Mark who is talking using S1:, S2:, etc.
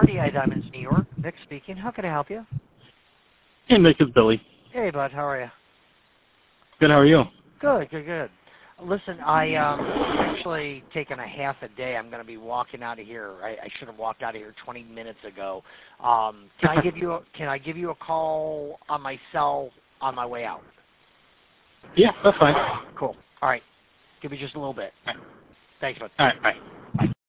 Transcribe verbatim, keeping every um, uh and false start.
S1: R D I Diamonds, New York. Nick speaking. How can I help you?
S2: Hey, Nick, it's Billy.
S1: Hey, bud. How are you?
S2: Good, how are you?
S1: Good, good, good. Listen, I um actually taken a half a day. I'm going to be walking out of here. I, I should have walked out of here twenty minutes ago. Um, can I give you a, can I give you a call on my cell on my way out?
S2: Yeah, that's fine.
S1: Cool. All right. Give me just a little bit.
S2: All right.
S1: Thanks, bud.
S2: All right, bye.